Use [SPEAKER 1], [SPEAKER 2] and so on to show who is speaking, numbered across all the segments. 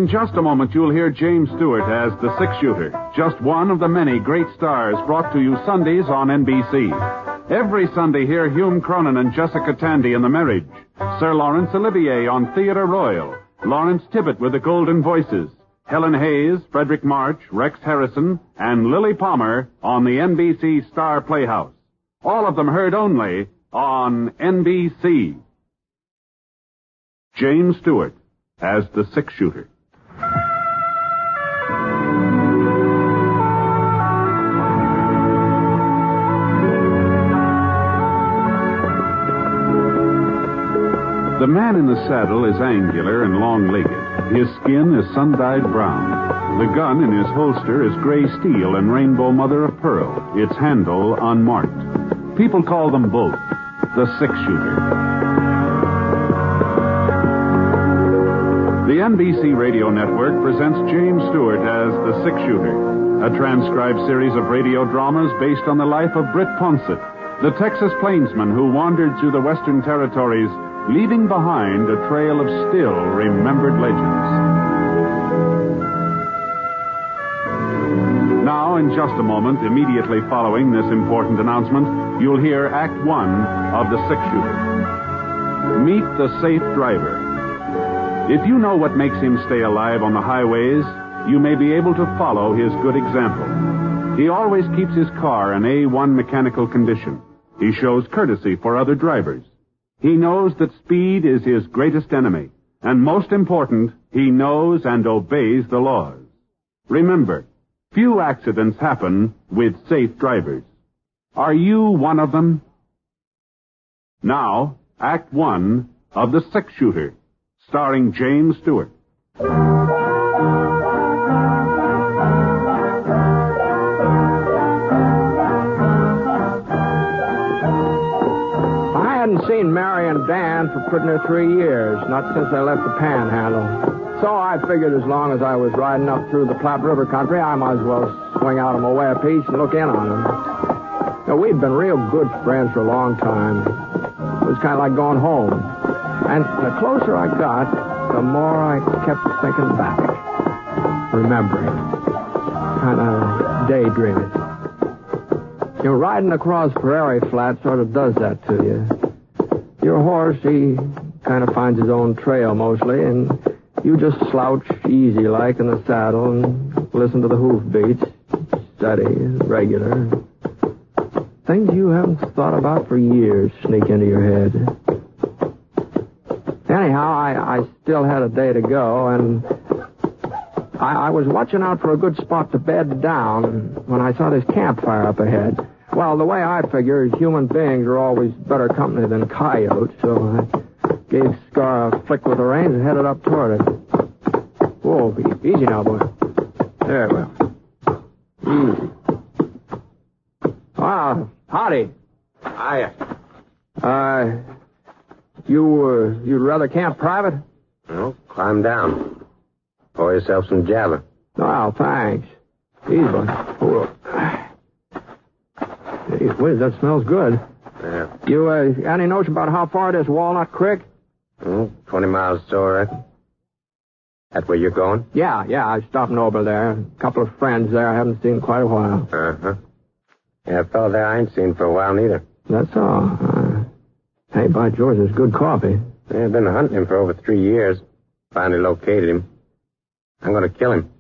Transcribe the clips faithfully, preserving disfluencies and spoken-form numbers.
[SPEAKER 1] just a moment, you'll hear James Stewart as the six-shooter, just one of the many great stars brought to you Sundays on N B C. Every Sunday, hear Hume Cronin and Jessica Tandy in The Marriage, Sir Laurence Olivier on Theatre Royal, Lawrence Tibbett with the Golden Voices, Helen Hayes, Frederick March, Rex Harrison, and Lily Palmer on the N B C Star Playhouse. All of them heard only on N B C. James Stewart as the six-shooter. The man in the saddle is angular and long-legged. His skin is sun-dyed brown. The gun in his holster is gray steel and rainbow mother-of-pearl, its handle unmarked. People call them both the six-shooter. The N B C Radio Network presents James Stewart as the six-shooter, a transcribed series of radio dramas based on the life of Britt Ponsett, the Texas plainsman who wandered through the Western Territories, leaving behind a trail of still remembered legends. Now, in just a moment, immediately following this important announcement, you'll hear Act One of The Six-Shooter. Meet the Safe Driver. If you know what makes him stay alive on the highways, you may be able to follow his good example. He always keeps his car in A one mechanical condition. He shows courtesy for other drivers. He knows that speed is his greatest enemy. And most important, he knows and obeys the laws. Remember, few accidents happen with safe drivers. Are you one of them? Now, Act One of The Six-Shooter, starring James Stewart.
[SPEAKER 2] I hadn't seen Mary and Dan for pretty near three years, not since I left the Panhandle. So I figured as long as I was riding up through the Platte River country, I might as well swing out on my way a piece and look in on them. You know, we'd been real good friends for a long time. It was kind of like going home. And the closer I got, the more I kept thinking back, remembering, kind of daydreaming. You know, riding across prairie flat sort of does that to you. Your horse, he kind of finds his own trail mostly, and you just slouch easy-like in the saddle and listen to the hoofbeats, steady, regular. Things you haven't thought about for years sneak into your head. Anyhow, I, I still had a day to go, and I, I was watching out for a good spot to bed down when I saw this campfire up ahead. Well, the way I figure is human beings are always better company than coyotes, so I gave Scar a flick with the reins and headed up toward it. Whoa, easy now, boy. There, well. Easy. Ah, howdy.
[SPEAKER 3] Hiya.
[SPEAKER 2] Uh... You, uh, you'd rather camp private?
[SPEAKER 3] No, climb down. Pour yourself some java.
[SPEAKER 2] Oh, thanks. Easy, boy. Whoa. Hey, whiz, that smells good.
[SPEAKER 3] Yeah.
[SPEAKER 2] You, uh, got any notion about how far it is Walnut Creek?
[SPEAKER 3] Oh, twenty miles or so, I reckon. That where you're going?
[SPEAKER 2] Yeah, yeah, I was stopping over there. A couple of friends there I haven't seen in quite a while.
[SPEAKER 3] Uh-huh. Yeah, a fellow there I ain't seen for a while, neither.
[SPEAKER 2] That's all. Uh, Hey, by George, there's good coffee.
[SPEAKER 3] Yeah, I've been hunting him for over three years. Finally located him. I'm going to kill him.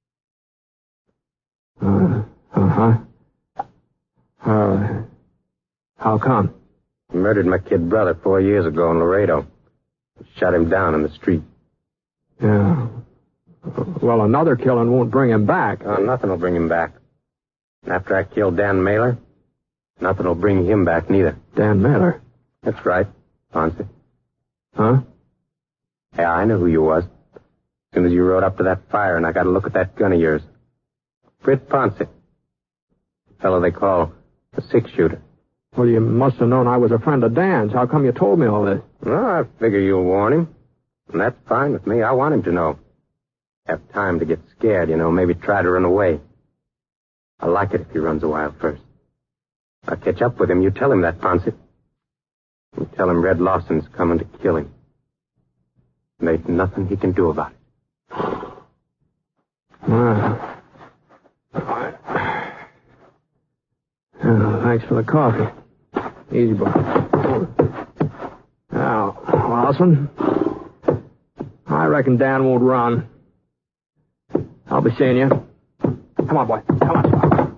[SPEAKER 2] Uh, uh-huh. Uh, how come?
[SPEAKER 3] He murdered my kid brother four years ago in Laredo. Shot him down in the street.
[SPEAKER 2] Yeah. Well, another killing won't bring him back.
[SPEAKER 3] Oh, nothing will bring him back. And after I killed Dan Mailer, nothing will bring him back neither.
[SPEAKER 2] Dan Mailer?
[SPEAKER 3] That's right, Ponce.
[SPEAKER 2] Huh?
[SPEAKER 3] Yeah, I knew who you was. As soon as you rode up to that fire and I got a look at that gun of yours. Britt Ponce. The fellow they call the six-shooter.
[SPEAKER 2] Well, you must have known I was a friend of Dan's. How come you told me all this?
[SPEAKER 3] Well, I figure you'll warn him. And that's fine with me. I want him to know. Have time to get scared, you know, maybe try to run away. I like it if he runs a while first. I'll catch up with him. You tell him that, Ponce. You tell him Red Lawson's coming to kill him. And there's nothing he can do about it.
[SPEAKER 2] Well, all right. Oh, thanks for the coffee. Easy, boy. Now, Lawson, I reckon Dan won't run. I'll be seeing you. Come on, boy. Come on.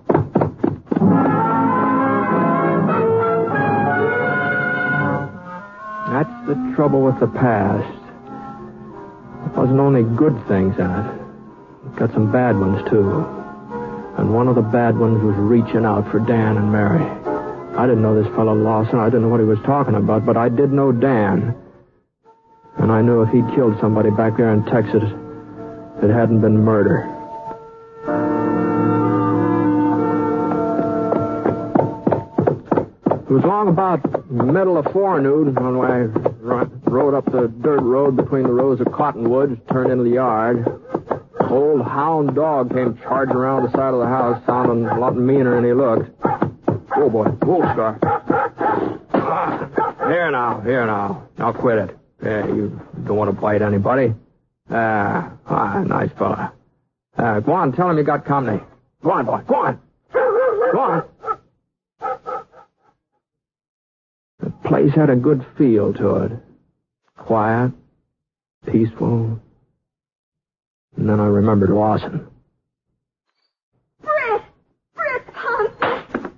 [SPEAKER 2] That's the trouble with the past. It wasn't only good things in it. It got some bad ones, too. And one of the bad ones was reaching out for Dan and Mary. I didn't know this fellow Lawson. I didn't know what he was talking about, but I did know Dan. And I knew if he'd killed somebody back there in Texas, it hadn't been murder. It was long about the middle of forenoon when I rode up the dirt road between the rows of cottonwoods, turned into the yard. Old hound dog came charging around the side of the house, sounding a lot meaner than he looked. Whoa, boy. Whoa, Scar. Ah, here now, here now. Now quit it. Yeah, you don't want to bite anybody. Ah, ah, nice fella. Uh, go on, tell him you got company. Go on, boy. Go on. Go on. The place had a good feel to it. Quiet, peaceful. And then I remembered Lawson.
[SPEAKER 4] Britt! Britt Thompson!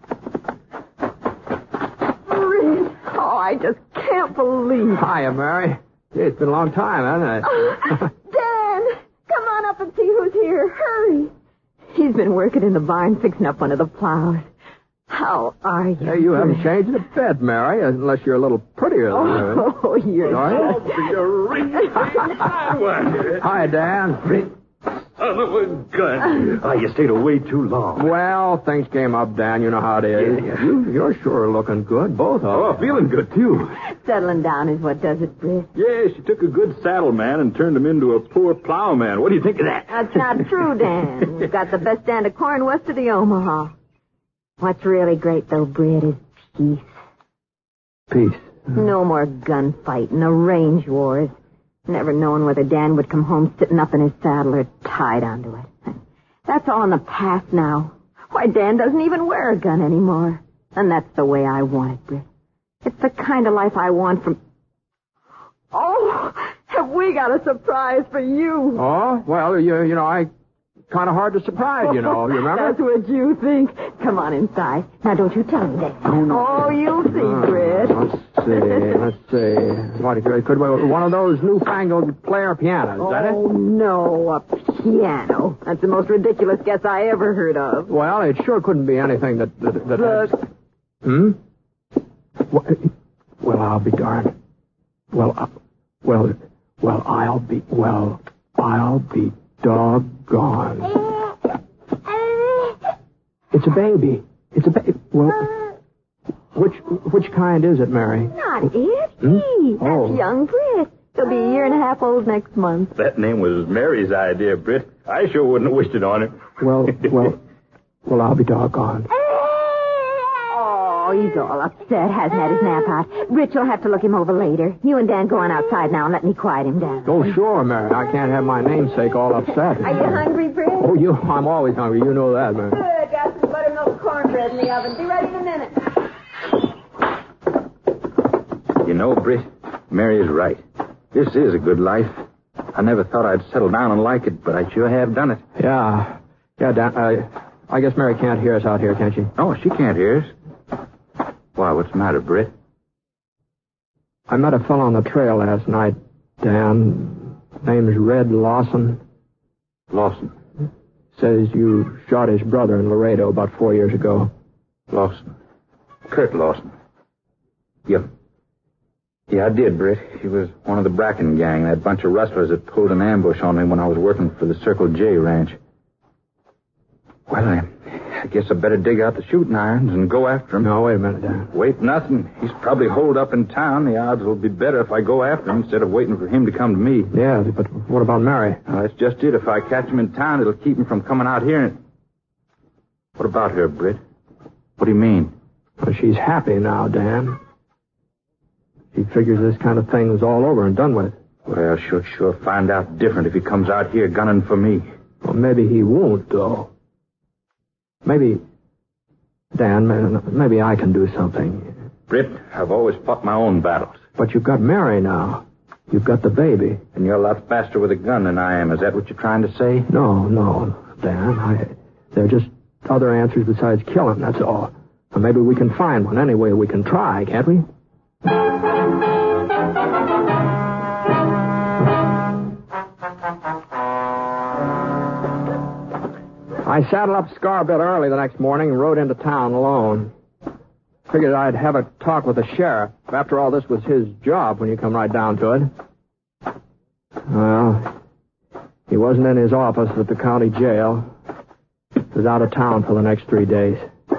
[SPEAKER 4] Britt! Oh, I just can't believe it.
[SPEAKER 2] Hiya, Mary. Gee, it's been a long time, hasn't it?
[SPEAKER 4] Oh, Dan! Come on up and see who's here. Hurry! He's been working in the barn fixing up one of the plows. How are you?
[SPEAKER 2] Hey, you haven't changed a bit, Mary, unless you're a little prettier than
[SPEAKER 4] Oh, oh you're...
[SPEAKER 2] Are
[SPEAKER 5] Oh, you're right.
[SPEAKER 2] Hi, Dan.
[SPEAKER 5] Son of a gun. Oh, you stayed away too long.
[SPEAKER 2] Well, things came up, Dan. You know how it is.
[SPEAKER 5] Yeah, yeah.
[SPEAKER 2] You, you're sure looking good, both of
[SPEAKER 5] Oh,
[SPEAKER 2] you.
[SPEAKER 5] feeling good, too.
[SPEAKER 4] Settling down is what does it, Britt.
[SPEAKER 5] Yeah, she took a good saddle man and turned him into a poor plowman. What do you think of that?
[SPEAKER 4] That's not true, Dan. We've got the best stand of corn west of the Omaha. What's really great, though, Britt, is peace.
[SPEAKER 2] Peace.
[SPEAKER 4] No more gunfighting, no range wars. Never knowing whether Dan would come home sitting up in his saddle or tied onto it. That's all in the past now. Why, Dan doesn't even wear a gun anymore. And that's the way I want it, Britt. It's the kind of life I want from... Oh, have we got a surprise for you?
[SPEAKER 2] Oh, well, you, you know, I... Kind of hard to surprise, you know. You remember?
[SPEAKER 4] That's what you think. Come on inside. Now, don't you tell me that.
[SPEAKER 2] Oh, no.
[SPEAKER 4] Oh, you'll see, Britt.
[SPEAKER 2] Let's see. Let's see. What, could, could one of those newfangled player pianos, is that
[SPEAKER 4] Oh,
[SPEAKER 2] it?
[SPEAKER 4] no, a piano. That's the most ridiculous guess I ever heard of.
[SPEAKER 2] Well, it sure couldn't be anything that... that, that
[SPEAKER 4] Look.
[SPEAKER 2] has... Hmm? Well, well, I'll be darned. Well, uh, well, well, I'll be... Well, I'll be... Doggone. It's a baby. It's a baby. Well, which which kind is it, Mary?
[SPEAKER 4] Not it.
[SPEAKER 2] Hmm?
[SPEAKER 4] He. That's
[SPEAKER 2] Oh.
[SPEAKER 4] young Britt. He'll be a year and a half old next month.
[SPEAKER 5] That name was Mary's idea, Britt. I sure wouldn't have wished it on him.
[SPEAKER 2] Well, well, well, I'll be doggone.
[SPEAKER 4] Oh, he's all upset. Hasn't had his nap out. Rich will have to look him over later. You and Dan go on outside now and let me quiet him down.
[SPEAKER 2] Oh, sure, Mary. I can't have my namesake all upset.
[SPEAKER 4] Are you hungry, Britt?
[SPEAKER 2] Oh, you, I'm always hungry. You know that, Mary.
[SPEAKER 4] Good. Got some buttermilk cornbread in the oven. Be ready in a minute.
[SPEAKER 5] You know, Britt, Mary is right. This is a good life. I never thought I'd settle down and like it, but I sure have done it.
[SPEAKER 2] Yeah. Yeah, Dan, uh, I guess Mary can't hear us out here, can she?
[SPEAKER 5] Oh, she can't hear us. Why, what's the matter, Britt?
[SPEAKER 2] I met a fellow on the trail last night, Dan. Name's Red Lawson.
[SPEAKER 5] Lawson.
[SPEAKER 2] Says you shot his brother in Laredo about four years ago.
[SPEAKER 5] Lawson. Kurt Lawson. Yeah. Yeah, I did, Britt. He was one of the Bracken gang, that bunch of rustlers that pulled an ambush on me when I was working for the Circle J ranch. Well, I, I guess I better dig out the shooting irons and go after him.
[SPEAKER 2] No, wait a minute, Dan.
[SPEAKER 5] Wait, nothing. He's probably holed up in town. The odds will be better if I go after him instead of waiting for him to come to me.
[SPEAKER 2] Yeah, but what about Mary?
[SPEAKER 5] Well, that's just it. If I catch him in town, it'll keep him from coming out here. And... What about her, Britt? What do you mean?
[SPEAKER 2] Well, she's happy now, Dan. She figures this kind of thing is all over and done with.
[SPEAKER 5] Well, she'll sure find out different if he comes out here gunning for me.
[SPEAKER 2] Well, maybe he won't, though. Maybe, Dan, maybe I can do something.
[SPEAKER 5] Britt, I've always fought my own battles.
[SPEAKER 2] But you've got Mary now. You've got the baby.
[SPEAKER 5] And you're a lot faster with a gun than I am. Is that what you're trying to say?
[SPEAKER 2] No, no, Dan. I, there are just other answers besides killing, that's all. Or maybe we can find one. Anyway, we can try, can't we? I saddled up Scar a bit early the next morning and rode into town alone. Figured I'd have a talk with the sheriff. After all, this was his job when you come right down to it. Well, he wasn't in his office at the county jail. He was out of town for the next three days.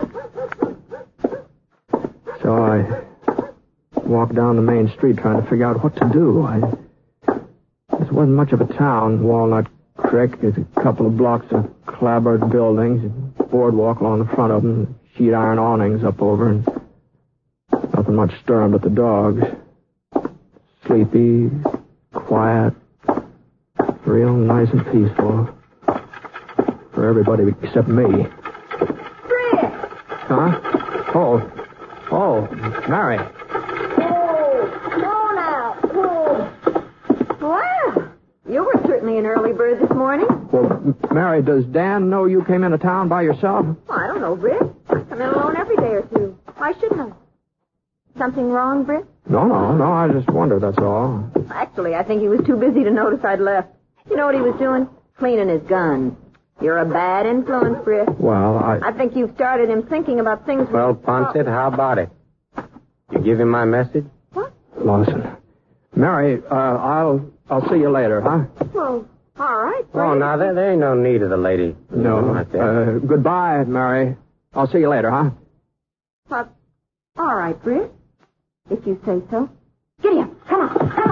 [SPEAKER 2] So I walked down the main street trying to figure out what to do. I, this wasn't much of a town. Walnut Creek, there's a couple of blocks of clapboard buildings, a boardwalk along the front of them, sheet iron awnings up over, and nothing much stirring but the dogs. Sleepy, quiet, real nice and peaceful. For everybody except me.
[SPEAKER 4] Fred!
[SPEAKER 2] Huh? Oh. Oh, Mary.
[SPEAKER 4] Oh, no now. Oh. Well, you were certainly an early bird this morning.
[SPEAKER 2] Well, Mary, does Dan know you came into town by yourself?
[SPEAKER 4] Well, I don't know, Britt. I come in alone every day or two. Why shouldn't I? Something wrong, Britt?
[SPEAKER 2] No, no, no. I just wondered, that's all.
[SPEAKER 4] Actually, I think he was too busy to notice I'd left. You know what he was doing? Cleaning his gun. You're a bad influence, Britt.
[SPEAKER 2] Well, I...
[SPEAKER 4] I think you've started him thinking about things...
[SPEAKER 3] Well, Ponset, how about it? You give him my message?
[SPEAKER 4] What?
[SPEAKER 2] Lawson. Mary, uh, I'll I'll see you later, huh?
[SPEAKER 4] Well, all right, Britt.
[SPEAKER 3] Oh, now, there, there ain't no need of the lady.
[SPEAKER 2] No.
[SPEAKER 3] Not that.
[SPEAKER 2] Uh, goodbye, Mary. I'll see you later, huh?
[SPEAKER 4] Well, all right, Britt. If you say so. Giddy up. Come on, come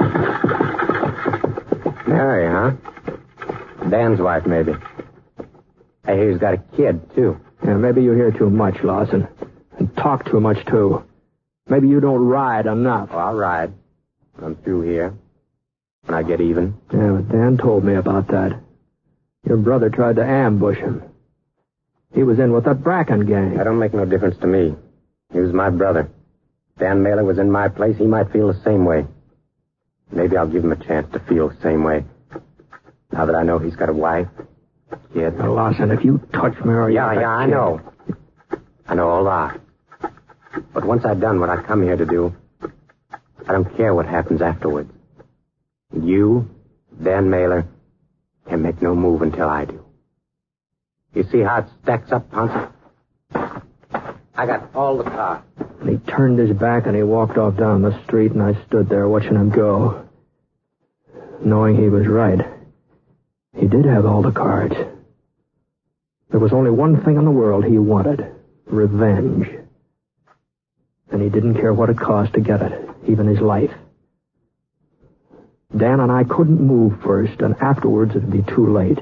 [SPEAKER 4] on.
[SPEAKER 3] Mary, huh? Dan's wife, maybe. I hear he's got a kid, too.
[SPEAKER 2] Yeah, maybe you hear too much, Lawson. And talk too much, too. Maybe you don't ride enough.
[SPEAKER 3] Oh, I'll ride. I'm through here. When I get even.
[SPEAKER 2] Yeah, but Dan told me about that. Your brother tried to ambush him. He was in with that Bracken gang.
[SPEAKER 3] That don't make no difference to me. He was my brother. Dan Mailer was in my place. He might feel the same way. Maybe I'll give him a chance to feel the same way. Now that I know he's got a wife, a kid.
[SPEAKER 2] Now, Lawson, if you touch Mary...
[SPEAKER 3] Yeah, yeah, I know. I know a lot. But once I've done what I come here to do, I don't care what happens afterwards. You, Dan Mailer, can make no move until I do. You see how it stacks up, Ponce? I got all the cars.
[SPEAKER 2] And he turned his back and he walked off down the street, and I stood there watching him go, knowing he was right. He did have all the cards. There was only one thing in the world he wanted: revenge. And he didn't care what it cost to get it, even his life. Dan and I couldn't move first, and afterwards it'd be too late.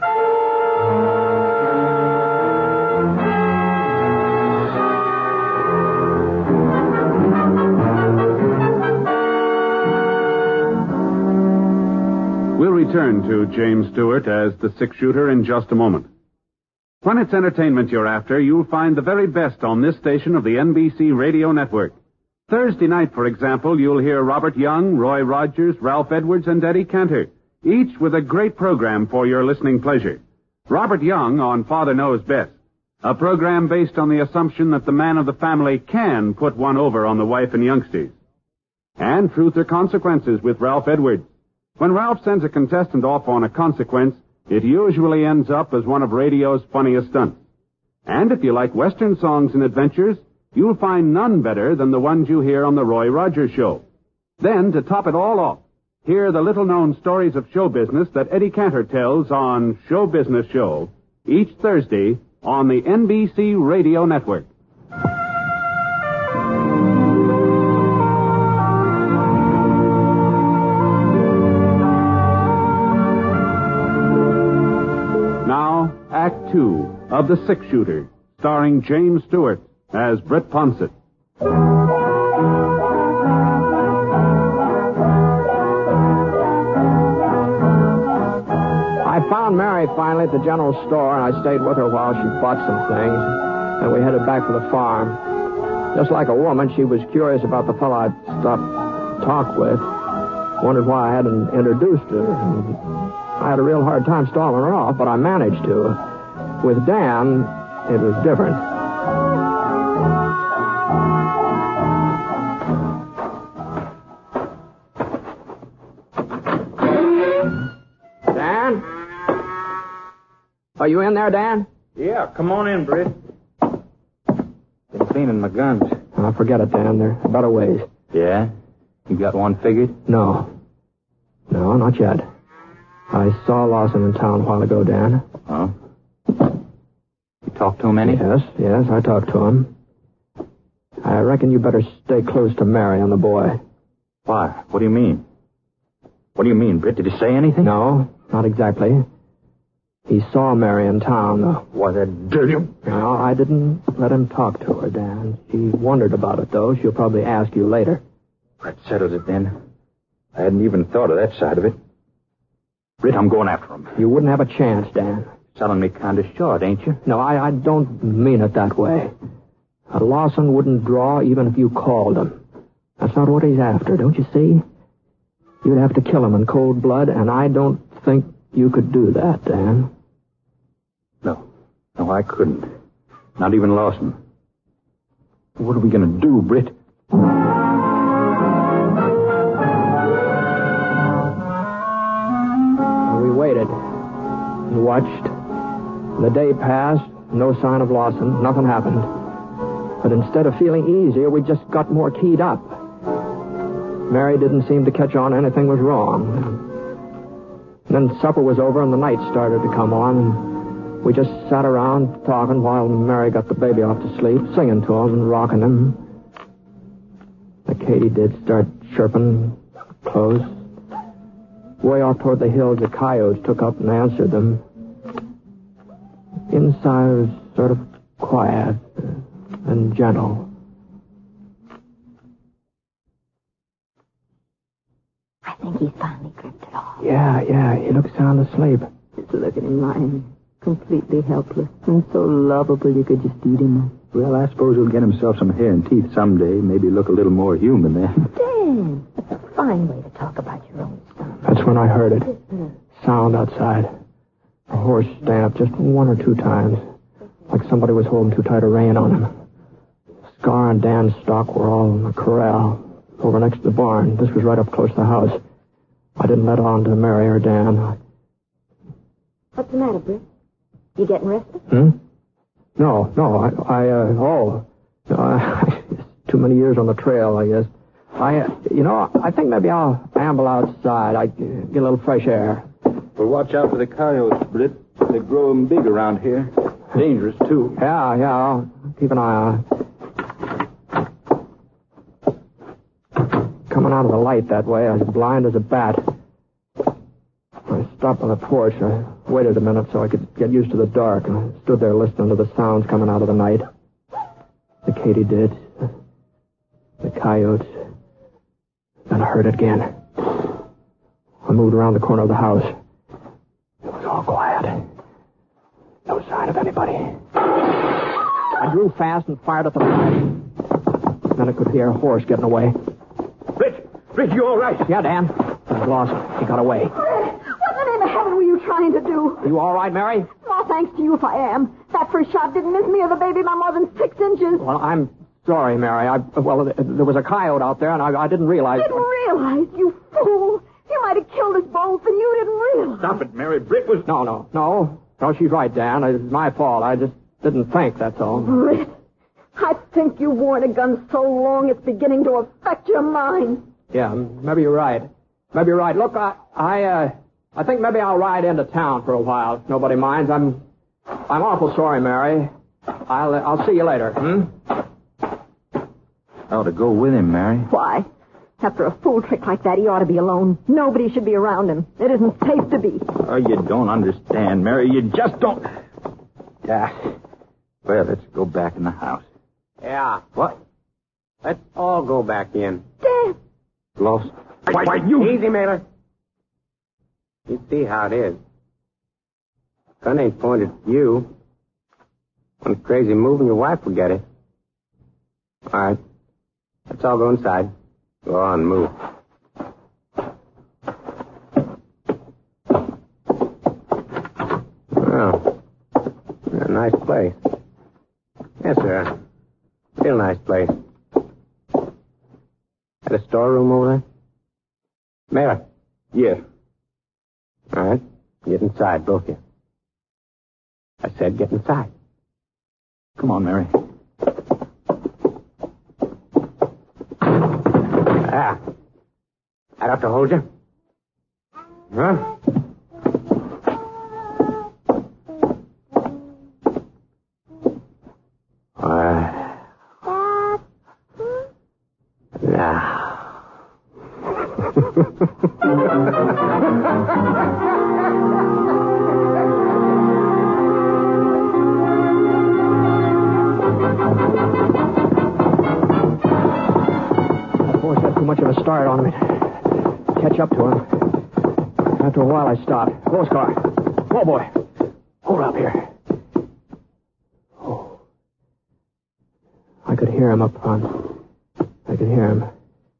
[SPEAKER 1] We'll return to James Stewart as the six-shooter in just a moment. When it's entertainment you're after, you'll find the very best on this station of the N B C Radio Network. Thursday night, for example, you'll hear Robert Young, Roy Rogers, Ralph Edwards, and Eddie Cantor, each with a great program for your listening pleasure. Robert Young on Father Knows Best, a program based on the assumption that the man of the family can put one over on the wife and youngsters. And Truth or Consequences with Ralph Edwards. When Ralph sends a contestant off on a consequence, it usually ends up as one of radio's funniest stunts. And if you like Western songs and adventures, you'll find none better than the ones you hear on the Roy Rogers Show. Then, to top it all off, hear the little-known stories of show business that Eddie Cantor tells on Show Business Show each Thursday on the N B C Radio Network. Now, Act Two of The Six Shooter, starring James Stewart as Britt Ponset.
[SPEAKER 2] I found found Mary finally at the general store, and I stayed with her while she bought some things. Then we headed back for the farm. Just like a woman, she was curious about the fellow I'd stopped to talk with. Wondered why I hadn't introduced her. And I had a real hard time stalling her off, but I managed to. With Dan, it was different. Dan? Are you in there, Dan?
[SPEAKER 5] Yeah, come on in, Britt. Been cleaning my guns.
[SPEAKER 2] Oh, forget it, Dan. There are better ways.
[SPEAKER 5] Yeah? You got one figured?
[SPEAKER 2] No. No, not yet. I saw Lawson in town a while ago, Dan.
[SPEAKER 5] Oh? You talked to him any?
[SPEAKER 2] Yes, yes, I talked to him. I reckon you better stay close to Mary and the boy.
[SPEAKER 5] Why? What do you mean? What do you mean, Britt? Did he say anything?
[SPEAKER 2] No, not exactly. He saw Mary in town, though.
[SPEAKER 5] Was it dirty?
[SPEAKER 2] No, I didn't let him talk to her, Dan. She wondered about it, though. She'll probably ask you later.
[SPEAKER 5] That settles it, then. I hadn't even thought of that side of it. Britt, I'm going after him.
[SPEAKER 2] You wouldn't have a chance, Dan.
[SPEAKER 5] Selling me kind of short, ain't you?
[SPEAKER 2] No, I, I don't mean it that way. A Lawson wouldn't draw even if you called him. That's not what he's after, don't you see? You'd have to kill him in cold blood, and I don't think you could do that, Dan.
[SPEAKER 5] No. No, I couldn't. Not even Lawson. What are we going to do, Britt?
[SPEAKER 2] We waited and watched. The day passed, no sign of Lawson, nothing happened. But instead of feeling easier, we just got more keyed up. Mary didn't seem to catch on anything was wrong. And then supper was over and the night started to come on. And we just sat around talking while Mary got the baby off to sleep, singing to him and rocking him. The katydid start chirping close. Way off toward the hills, the coyotes took up and answered them. Inside was sort of quiet and gentle.
[SPEAKER 4] I think he's finally drifted off.
[SPEAKER 2] Yeah, yeah, he looks sound asleep.
[SPEAKER 4] Just look at him lying, completely helpless and so lovable you could just eat him up.
[SPEAKER 5] Well, I suppose he'll get himself some hair and teeth someday. Maybe look a little more human then.
[SPEAKER 4] Dan, that's a fine way to talk about your own stuff.
[SPEAKER 2] That's when I heard it. Sound outside. A horse stamped just one or two times, like somebody was holding too tight a rein on him. Scar and Dan's stock were all in the corral, over next to the barn. This was right up close to the house. I didn't let on to Mary or Dan.
[SPEAKER 4] What's the matter, Britt? You getting restless?
[SPEAKER 2] Hmm? No, no, I, I uh, oh, no, I, too many years on the trail, I guess. I, uh, you know, I think maybe I'll amble outside. I get a little fresh air.
[SPEAKER 5] Well, watch out for the coyotes, Britt. They grow 'em big around here. Dangerous, too.
[SPEAKER 2] Yeah, yeah, I'll keep an eye on it. Coming out of the light that way, I was blind as a bat. I stopped on the porch. I waited a minute so I could get used to the dark, and I stood there listening to the sounds coming out of the night. The katydid, the coyotes. Then I heard it again. I moved around the corner of the house. It was all quiet. No sign of anybody. I drew fast and fired at the fire. Then I could hear a horse getting away.
[SPEAKER 5] Britt! Britt, you all right?
[SPEAKER 2] Yeah, Dan. He was lost. He got away.
[SPEAKER 4] What in the name of heaven were you trying to do?
[SPEAKER 2] You all right, Mary?
[SPEAKER 4] Well, thanks to you if I am. That first shot didn't miss me or the baby by more than six inches.
[SPEAKER 2] Well, I'm sorry, Mary. I Well, there was a coyote out there, and I, I didn't realize...
[SPEAKER 4] Didn't realize, you fool. You might have killed us both, and you didn't realize.
[SPEAKER 5] Stop it, Mary. Britt was...
[SPEAKER 2] No, no, no. No, she's right, Dan. It's my fault. I just didn't think, that's all.
[SPEAKER 4] Britt, I think you've worn a gun so long it's beginning to affect your mind.
[SPEAKER 2] Yeah, maybe you're right. Maybe you're right. Look, I, I, uh, I think maybe I'll ride into town for a while, if nobody minds. I'm, I'm awful sorry, Mary. I'll, uh, I'll see you later. Hmm?
[SPEAKER 5] I ought to go with him, Mary.
[SPEAKER 4] Why? After a fool trick like that, he ought to be alone. Nobody should be around him. It isn't safe to be.
[SPEAKER 5] Oh, you don't understand, Mary. You just don't... Yeah. Well, let's go back in the house.
[SPEAKER 3] Yeah. What? Let's all go back in.
[SPEAKER 4] Dad.
[SPEAKER 5] Lost? Why, why, you...
[SPEAKER 3] Easy, Mailer. You see how it is. Gun ain't pointed at you. One crazy move and your wife will get it. All right. Let's all go inside. Go on, move. Well, a nice place. Yes, sir. Real nice place. Got a storeroom over there? Mary.
[SPEAKER 5] Yeah.
[SPEAKER 3] All right. Get inside, both of you. I said get inside.
[SPEAKER 5] Come on, Mary.
[SPEAKER 3] Ah. I'd have to hold you. Huh? Uh, now.
[SPEAKER 2] Horse had too much of a start on me. Catch up to him. After a while, I stopped. Horse car. Oh, boy. Hold up here. Oh. I could hear him up front. I could hear him.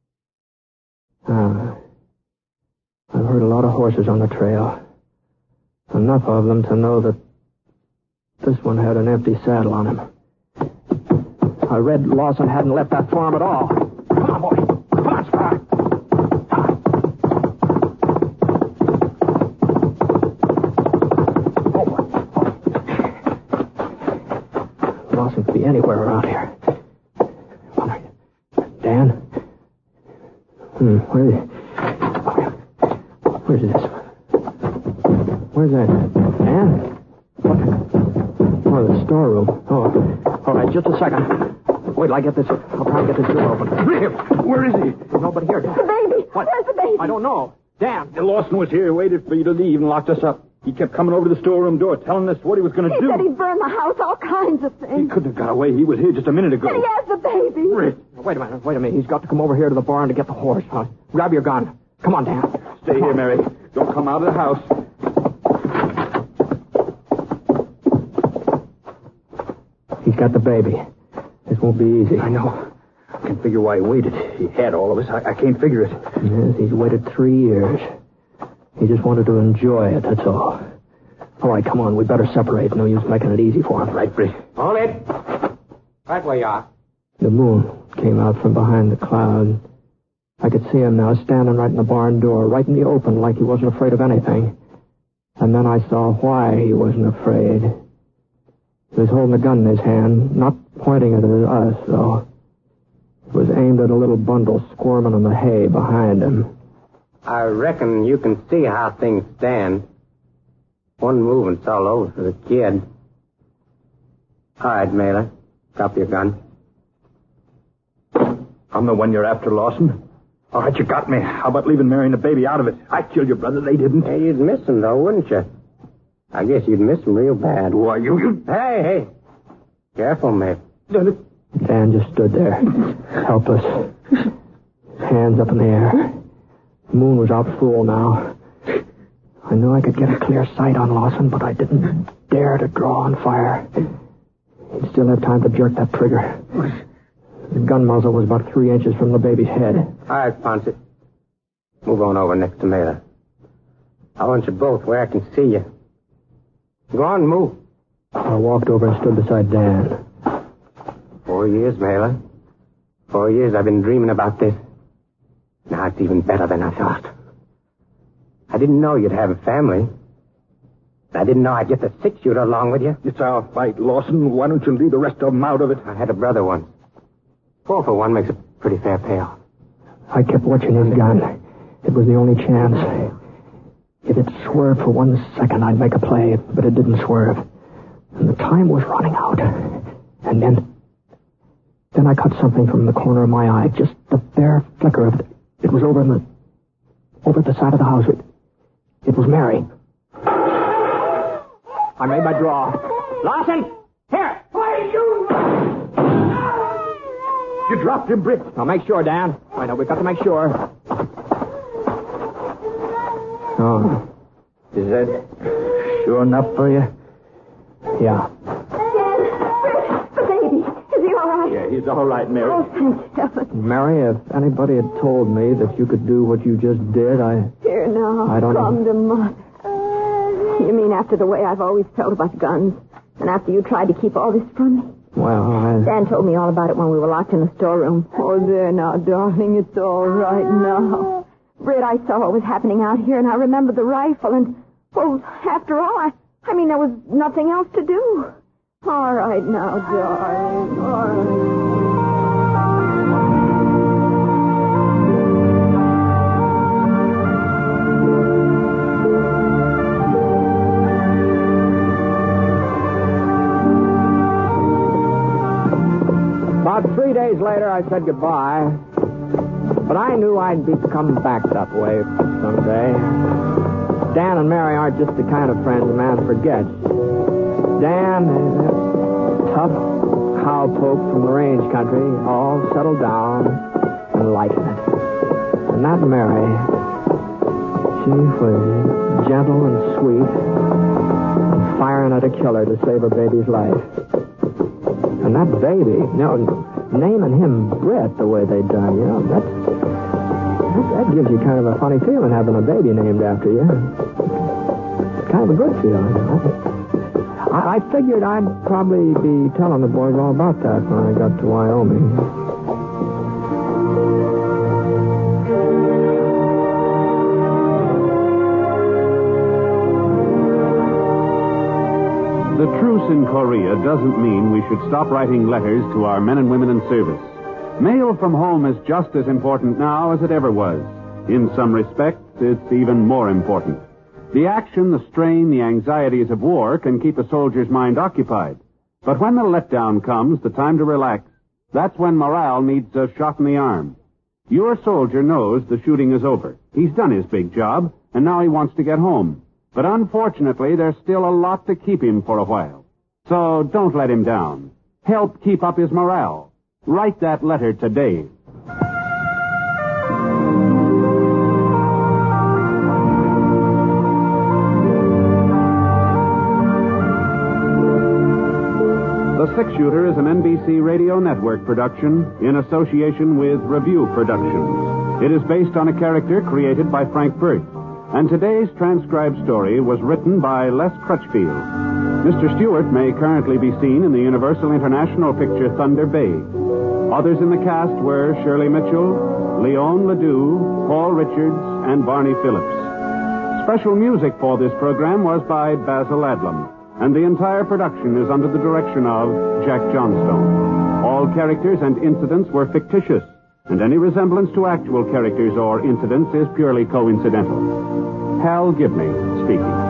[SPEAKER 2] Ah. I've heard a lot of horses on the trail. Enough of them to know that this one had an empty saddle on him. I read Lawson hadn't left that farm at all. Come on, boy. Come on, Spry. Oh, boy. Lawson could be anywhere around here. Dan? Hmm, where is he? Where's this? Where's that? Dan? What? Oh, the storeroom. Oh, all right, just a second. Wait till I get this. I'll try and get this door open.
[SPEAKER 5] Where is he?
[SPEAKER 2] There's nobody here, Dan.
[SPEAKER 4] The baby.
[SPEAKER 2] What?
[SPEAKER 4] Where's the baby?
[SPEAKER 2] I don't know. Dan.
[SPEAKER 5] Lawson was here, waited for you to leave, and locked us up. He kept coming over to the storeroom door, telling us what he was going to
[SPEAKER 4] He
[SPEAKER 5] do.
[SPEAKER 4] said he'd burn the house, all kinds of
[SPEAKER 5] He
[SPEAKER 4] things.
[SPEAKER 5] couldn't have got away. He was here just a minute ago.
[SPEAKER 4] And he has the baby.
[SPEAKER 5] Britt,
[SPEAKER 2] Wait a minute. Wait a minute. He's got to come over here to the barn to get the horse. Huh? Grab your gun. Come on, Dan.
[SPEAKER 5] stay here, Mary. Don't come out of the house.
[SPEAKER 2] He's got the baby. This won't be easy.
[SPEAKER 5] I know. I can't figure why he waited. He had all of us. I, I can't figure it.
[SPEAKER 2] Yes, he's waited three years. He just wanted to enjoy it, that's all. All right, come on. We better separate. No use making it easy for him.
[SPEAKER 5] Right, Britt.
[SPEAKER 3] Hold it. Right where you are.
[SPEAKER 2] The moon came out from behind the cloud. I could see him now standing right in the barn door, right in the open, like he wasn't afraid of anything. And then I saw why he wasn't afraid. He was holding a gun in his hand, not pointing it at us, though. It was aimed at a little bundle squirming in the hay behind him.
[SPEAKER 3] I reckon you can see how things stand. One move and it's all over for the kid. All right, Mailer. Drop your gun.
[SPEAKER 5] I'm the one you're after, Lawson. All right, you got me. How about leaving Mary and the baby out of it? I killed your brother. They didn't.
[SPEAKER 3] Hey, you'd miss him, though, wouldn't you? I guess you'd miss him real bad.
[SPEAKER 5] Why, you... you...
[SPEAKER 3] Hey, hey. Careful, mate.
[SPEAKER 2] Dan just stood there, helpless, hands up in the air. The moon was out full now. I knew I could get a clear sight on Lawson, but I didn't dare to draw on fire. He'd still have time to jerk that trigger. The gun muzzle was about three inches from the baby's head.
[SPEAKER 3] All right, Ponce. Move on over next to Mailer. I want you both where I can see you. Go on, move.
[SPEAKER 2] I walked over and stood beside Dan.
[SPEAKER 3] Four years, Mailer. Four years I've been dreaming about this. Now it's even better than I thought. I didn't know you'd have a family. I didn't know I'd get the six-shooter along with you.
[SPEAKER 5] It's our fight, Lawson. Why don't you leave the rest of them out of it?
[SPEAKER 3] I had a brother once. Four for one makes a pretty fair payoff.
[SPEAKER 2] I kept watching his gun. It was the only chance. If it swerved for one second, I'd make a play, but it didn't swerve. And the time was running out. And then... Then I caught something from the corner of my eye, just the bare flicker of it. It was over in the... over at the side of the house. It, it was Mary. I made my draw. Lawson! Here! Why you...
[SPEAKER 5] You dropped him, Britt.
[SPEAKER 2] Now make sure, Dan. I know, we've got to make sure. Oh.
[SPEAKER 5] Is that...
[SPEAKER 2] Sure enough for you? Yeah.
[SPEAKER 4] Dan, the baby. Is he all right?
[SPEAKER 5] Yeah, he's all right, Mary.
[SPEAKER 4] Oh, thank heaven.
[SPEAKER 2] Mary, if anybody had told me that you could do what you just did, I...
[SPEAKER 4] Here now.
[SPEAKER 2] I don't
[SPEAKER 4] Come
[SPEAKER 2] know.
[SPEAKER 4] to mother. You mean after the way I've always felt about guns? And after you tried to keep all this from me?
[SPEAKER 2] Well, I...
[SPEAKER 4] Dan told me all about it when we were locked in the storeroom. Oh, there now, darling. It's all right now. Britt, I saw what was happening out here, and I remembered the rifle, and, well, after all, I, I mean, there was nothing else to do. All right now, darling. All right.
[SPEAKER 2] About three days later, I said goodbye. But I knew I'd be coming back that way someday. Dan and Mary aren't just the kind of friends a man forgets. Dan, uh, tough cowpoke from the range country, all settled down and liking it. And that Mary, she was gentle and sweet and firing at a killer to save her baby's life. And that baby, you know, naming him Brett the way they done, you know, that's, that, that gives you kind of a funny feeling having a baby named after you. It's kind of a good feeling. I, I figured I'd probably be telling the boys all about that when I got to Wyoming.
[SPEAKER 1] The truce in Korea doesn't mean we should stop writing letters to our men and women in service. Mail from home is just as important now as it ever was. In some respects, it's even more important. The action, the strain, the anxieties of war can keep a soldier's mind occupied. But when the letdown comes, the time to relax, that's when morale needs a shot in the arm. Your soldier knows the shooting is over. He's done his big job, and now he wants to get home. But unfortunately, there's still a lot to keep him for a while. So don't let him down. Help keep up his morale. Write that letter to Dave. The Six Shooter is an N B C Radio Network production in association with Review Productions. It is based on a character created by Frank Burt. And today's transcribed story was written by Les Crutchfield. Mister Stewart may currently be seen in the Universal International picture Thunder Bay. Others in the cast were Shirley Mitchell, Leon Ledoux, Paul Richards, and Barney Phillips. Special music for this program was by Basil Adlam, and the entire production is under the direction of Jack Johnstone. All characters and incidents were fictitious, and any resemblance to actual characters or incidents is purely coincidental. Hal Gibney speaking.